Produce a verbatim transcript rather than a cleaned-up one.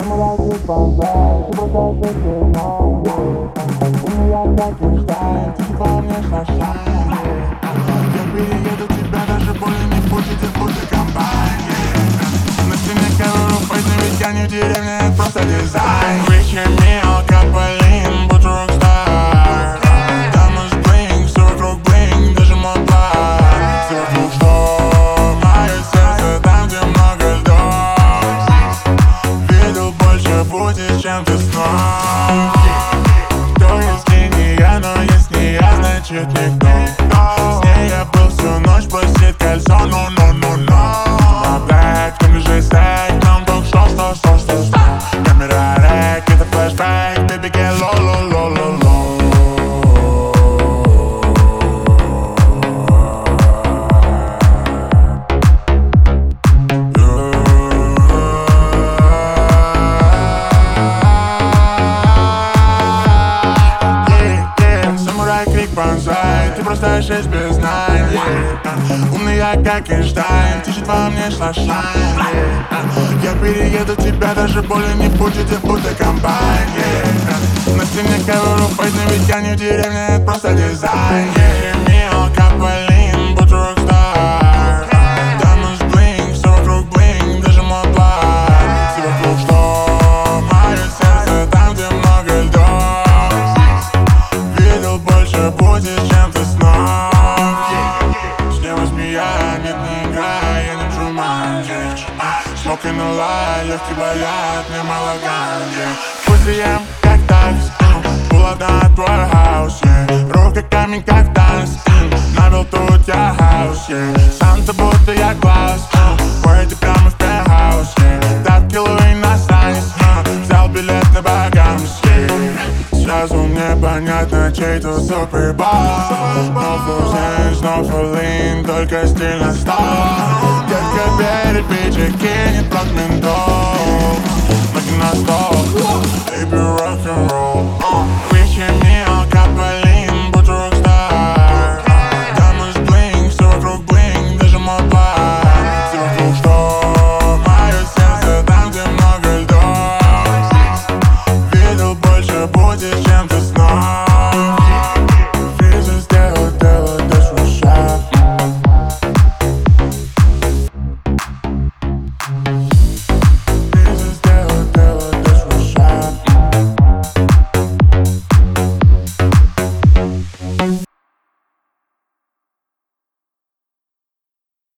Самурайский бонзай, ты просто сильный. У меня так мечтает, ты помнишь наш шаг. Я перееду тебя, даже боли не будет, и будто компания. На стене ковров, поздно, ведь я не в деревне, это просто дизайн. Ричи Мил, Каполин, будь рок-стар. Там наш блинк, все вокруг блинк, даже мой план. Все вокруг что? Мое сердце там, где много льдов. Видел больше пути, чем ты снов. Кто есть не я, но есть не я, значит никто. С ней я был всю ночь, пластит кольцо, ну-ну-ну-ну. Black, в том же стейк, нам только что, что, что, что, что. Камера рэк, это флешбэк, baby get low, low, low, low, low. Yeah, yeah, самурай, крик, бонзай, ты просто шесть без найн, yeah. Умный я, как Эйнштейн, течет во мне шлашлайн, yeah. Я перееду тебя, даже боли не будет, я будто комбайн, yeah. На стене ковров, поздно, ведь я не в деревне, это просто дизайн, yeah. Мил, Каполин, будь рок-стар. Там наш блинк, все вокруг блинк, даже мой план. Все вокруг что? Мое сердце там, где много льдов. Видел больше пути, чем ты снов. Снева змея, нет, не играй, я не Джуманджи. Смоки на лай, легкий болят, мне мало ганджи. Пусть ем, как такс, была на твой хаус, yeah. Рука камень, как танц, навел тут я хаус, yeah. Санта будто я глаз, поэты прямо в пентхаус, yeah. Дав кило и настанешь, взял билет на Багамс, yeah. Сразу мне понятно, чей тут супербол. No full sense, no full lean, только стильно стал. Детка перед пиджаки, не плотно.